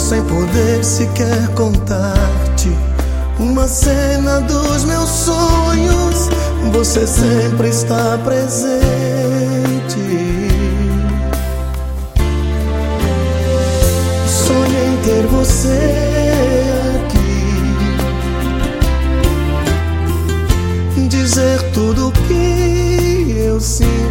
sem poder sequer contar-te uma cena dos meus sonhos. Você sempre está presente. Sonhei em ter você aqui, dizer tudo o que eu sinto.